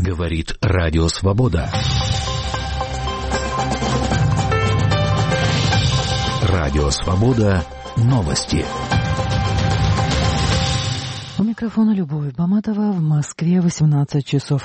Говорит Радио Свобода. Радио Свобода. Новости. У микрофона Любовь Баматова. В Москве 18 часов.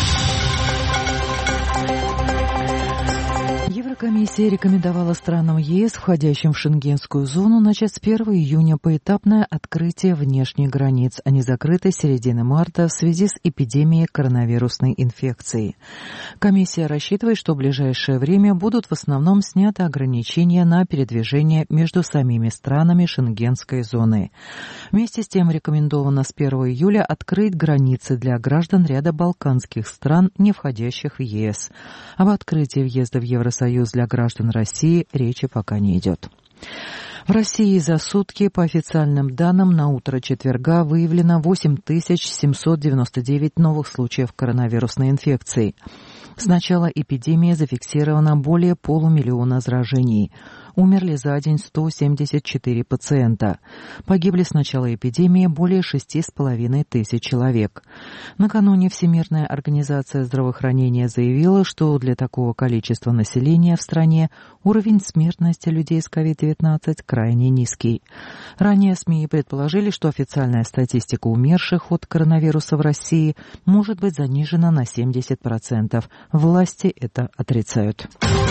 Еврокомиссия рекомендовала странам ЕС, входящим в Шенгенскую зону, начать с 1 июня поэтапное открытие внешних границ. Они закрыты с середины марта в связи с эпидемией коронавирусной инфекции. Комиссия рассчитывает, что в ближайшее время будут в основном сняты ограничения на передвижение между самими странами Шенгенской зоны. Вместе с тем рекомендовано с 1 июля открыть границы для граждан ряда балканских стран, не входящих в ЕС. Об открытии въезда в Евросоюз для граждан России речи пока не идет. В России за сутки, по официальным данным, на утро четверга выявлено 8799 новых случаев коронавирусной инфекции. С начала эпидемии зафиксировано более 500 000 заражений. Умерли за день 174 пациента. Погибли с начала эпидемии более 6500 человек. Накануне Всемирная организация здравоохранения заявила, что для такого количества населения в стране уровень смертности людей с COVID-19 крайне низкий. Ранее СМИ предположили, что официальная статистика умерших от коронавируса в России может быть занижена на 70%. Власти это отрицают.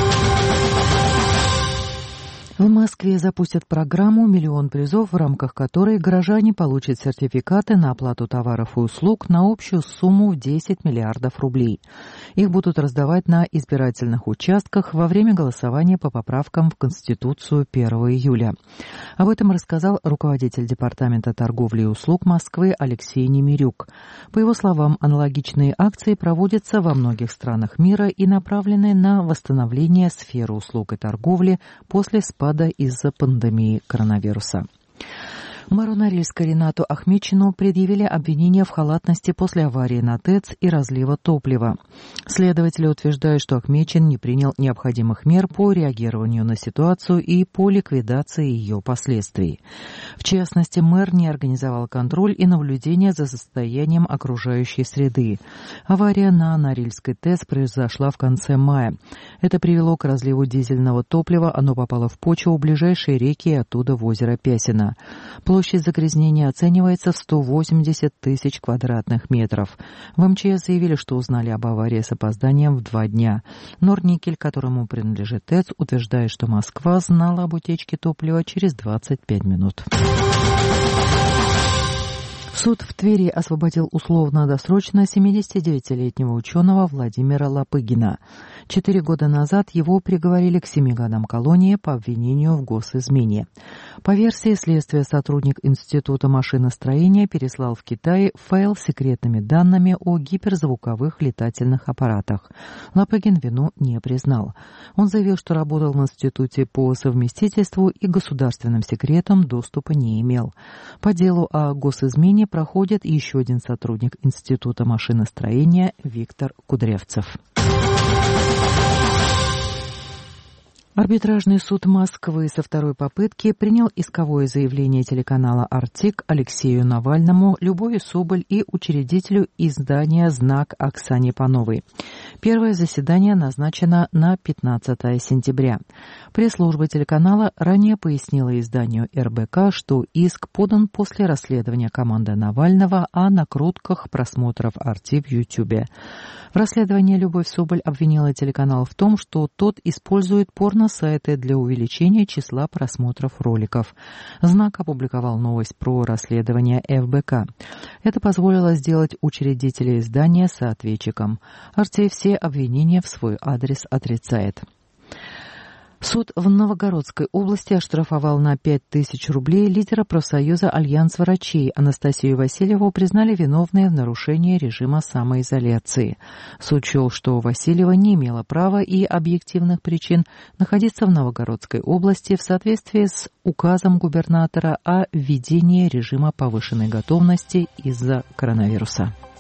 В Москве запустят программу «Миллион призов», в рамках которой горожане получат сертификаты на оплату товаров и услуг на общую сумму в 10 миллиардов рублей. Их будут раздавать на избирательных участках во время голосования по поправкам в Конституцию 1 июля. Об этом рассказал руководитель Департамента торговли и услуг Москвы Алексей Немирюк. По его словам, аналогичные акции проводятся во многих странах мира и направлены на восстановление сферы услуг и торговли после спада из-за пандемии коронавируса. Мэру Норильска Ринату Ахметчину предъявили обвинения в халатности после аварии на ТЭЦ и разлива топлива. Следователи утверждают, что Ахметчин не принял необходимых мер по реагированию на ситуацию и по ликвидации ее последствий. В частности, мэр не организовал контроль и наблюдение за состоянием окружающей среды. Авария на Норильской ТЭЦ произошла в конце мая. Это привело к разливу дизельного топлива, оно попало в почву, в ближайшие реки и оттуда в озеро Пясино. Площадь загрязнения оценивается в 180 тысяч квадратных метров. В МЧС заявили, что узнали об аварии с опозданием в 2 дня. Норникель, которому принадлежит ТЭЦ, утверждает, что Москва знала об утечке топлива через 25 минут. Суд в Твери освободил условно-досрочно 79-летнего ученого Владимира Лопыгина. 4 года назад его приговорили к 7 годам колонии по обвинению в госизмене. По версии следствия, сотрудник Института машиностроения переслал в Китай файл с секретными данными о гиперзвуковых летательных аппаратах. Лопыгин вину не признал. Он заявил, что работал в институте по совместительству и государственным секретам доступа не имел. По делу о госизмене проходит еще один сотрудник Института машиностроения Виктор Кудрявцев. Арбитражный суд Москвы со второй попытки принял исковое заявление телеканала «Артик» Алексею Навальному, Любови Соболь и учредителю издания «Знак» Оксане Пановой. Первое заседание назначено на 15 сентября. Пресс-служба телеканала ранее пояснила изданию РБК, что иск подан после расследования команды Навального о накрутках просмотров «Арти» в Ютьюбе. В расследовании Любовь Соболь обвинила телеканал в том, что тот использует порно-сайты для увеличения числа просмотров роликов. «Знак» опубликовал новость про расследование ФБК. Это позволило сделать учредителя издания соответчиком. «Арти» все обвинения в свой адрес отрицает. Суд в Новгородской области оштрафовал на 5000 рублей лидера профсоюза «Альянс врачей». Анастасию Васильеву признали виновной в нарушении режима самоизоляции. Суд счел, что Васильева не имела права и объективных причин находиться в Новгородской области в соответствии с указом губернатора о введении режима повышенной готовности из-за коронавируса.